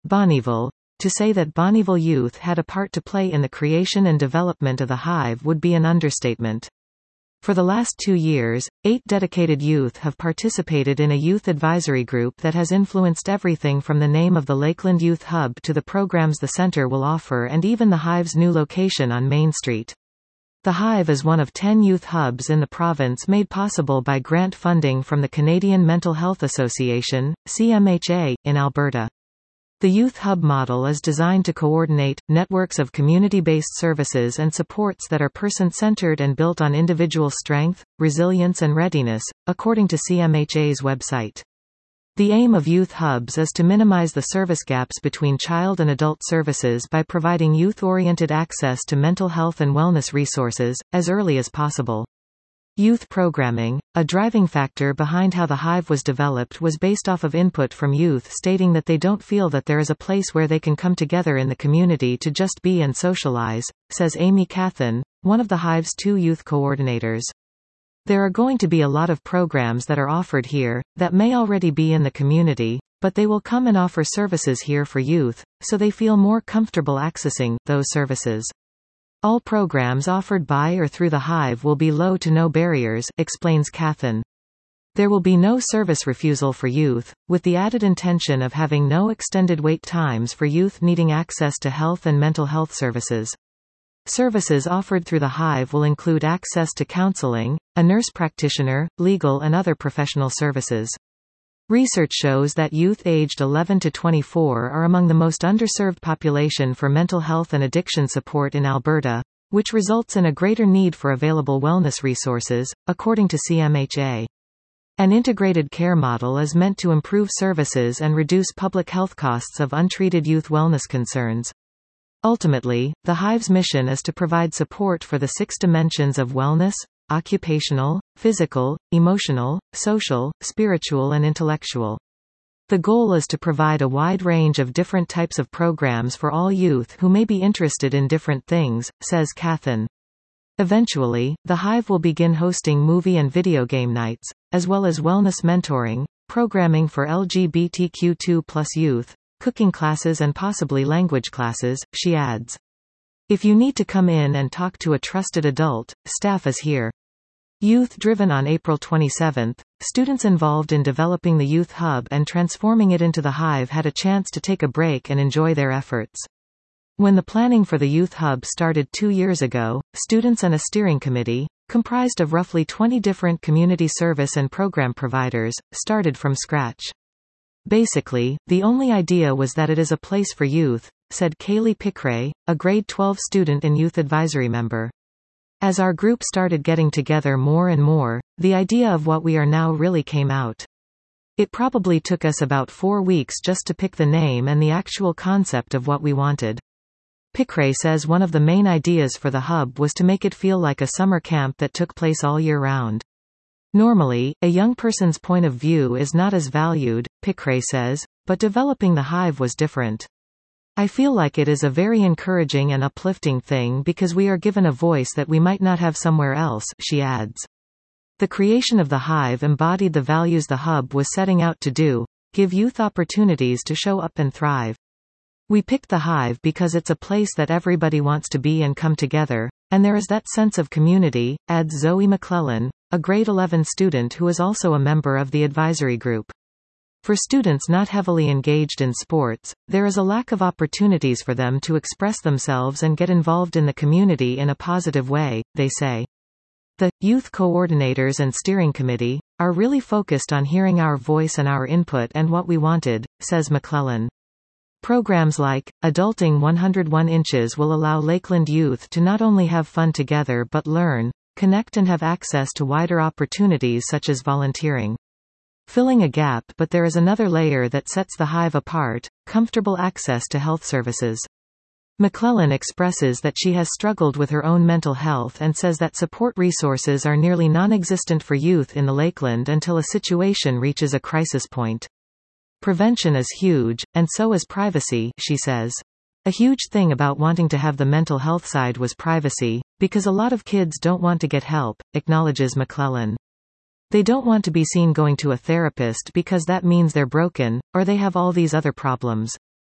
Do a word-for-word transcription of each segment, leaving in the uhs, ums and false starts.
Bonnyville. To say that Bonnyville youth had a part to play in the creation and development of the Hive would be an understatement. For the last two years, eight dedicated youth have participated in a youth advisory group that has influenced everything from the name of the Lakeland Youth Hub to the programs the center will offer and even the Hive's new location on Main Street. The Hive is one of ten youth hubs in the province made possible by grant funding from the Canadian Mental Health Association, C M H A, in Alberta. The Youth Hub model is designed to coordinate networks of community-based services and supports that are person-centered and built on individual strength, resilience and readiness, according to C M H A's website. The aim of youth hubs is to minimize the service gaps between child and adult services by providing youth-oriented access to mental health and wellness resources, as early as possible. Youth programming, a driving factor behind how the Hive was developed, was based off of input from youth stating that they don't feel that there is a place where they can come together in the community to just be and socialize, says Amy Cathan, one of the Hive's two youth coordinators. There are going to be a lot of programs that are offered here, that may already be in the community, but they will come and offer services here for youth, so they feel more comfortable accessing those services. All programs offered by or through the Hive will be low to no barriers, explains Cathan. There will be no service refusal for youth, with the added intention of having no extended wait times for youth needing access to health and mental health services. Services offered through the Hive will include access to counseling, a nurse practitioner, legal and other professional services. Research shows that youth aged eleven to twenty-four are among the most underserved population for mental health and addiction support in Alberta, which results in a greater need for available wellness resources, according to C M H A. An integrated care model is meant to improve services and reduce public health costs of untreated youth wellness concerns. Ultimately, the Hive's mission is to provide support for the six dimensions of wellness: occupational, physical, emotional, social, spiritual and intellectual. The goal is to provide a wide range of different types of programs for all youth who may be interested in different things, says Cathan. Eventually, the Hive will begin hosting movie and video game nights, as well as wellness mentoring, programming for L G B T Q two plus youth, cooking classes and possibly language classes, she adds. If you need to come in and talk to a trusted adult, staff is here. Youth-driven on April twenty-seventh, students involved in developing the Youth Hub and transforming it into the Hive had a chance to take a break and enjoy their efforts. When the planning for the Youth Hub started two years ago, students and a steering committee, comprised of roughly twenty different community service and program providers, started from scratch. Basically, the only idea was that it is a place for youth, said Kaylee Pickray, a grade twelve student and youth advisory member. As our group started getting together more and more, the idea of what we are now really came out. It probably took us about four weeks just to pick the name and the actual concept of what we wanted. Pickray says one of the main ideas for the hub was to make it feel like a summer camp that took place all year round. Normally, a young person's point of view is not as valued, Pickray says, but developing the Hive was different. I feel like it is a very encouraging and uplifting thing because we are given a voice that we might not have somewhere else, she adds. The creation of the Hive embodied the values the hub was setting out to do: give youth opportunities to show up and thrive. We picked the Hive because it's a place that everybody wants to be and come together, and there is that sense of community, adds Zoe McClellan, a grade eleven student who is also a member of the advisory group. For students not heavily engaged in sports, there is a lack of opportunities for them to express themselves and get involved in the community in a positive way, they say. The youth coordinators and steering committee are really focused on hearing our voice and our input and what we wanted, says McClellan. Programs like Adulting one hundred one inches will allow Lakeland youth to not only have fun together but learn, connect and have access to wider opportunities such as volunteering. Filling a gap, but there is another layer that sets the Hive apart: comfortable access to health services. McClellan expresses that she has struggled with her own mental health and says that support resources are nearly non-existent for youth in the Lakeland until a situation reaches a crisis point. Prevention is huge, and so is privacy, she says. A huge thing about wanting to have the mental health side was privacy, because a lot of kids don't want to get help, acknowledges McClellan. They don't want to be seen going to a therapist because that means they're broken, or they have all these other problems.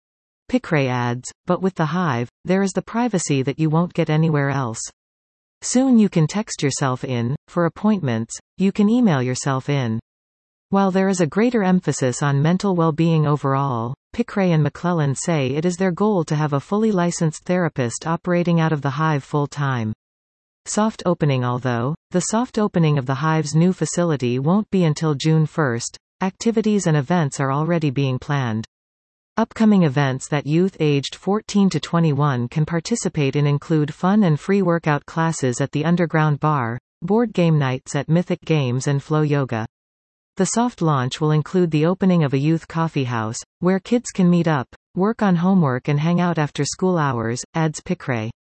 Picray adds, but with the Hive, there is the privacy that you won't get anywhere else. Soon you can text yourself in, for appointments, you can email yourself in. While there is a greater emphasis on mental well-being overall, Picray and McClellan say it is their goal to have a fully licensed therapist operating out of the Hive full-time. Soft opening. Although, the soft opening of the Hive's new facility won't be until June first, activities and events are already being planned. Upcoming events that youth aged fourteen to twenty-one can participate in include fun and free workout classes at the Underground Bar, board game nights at Mythic Games and Flow Yoga. The soft launch will include the opening of a youth coffee house, where kids can meet up, work on homework and hang out after school hours, adds Picray.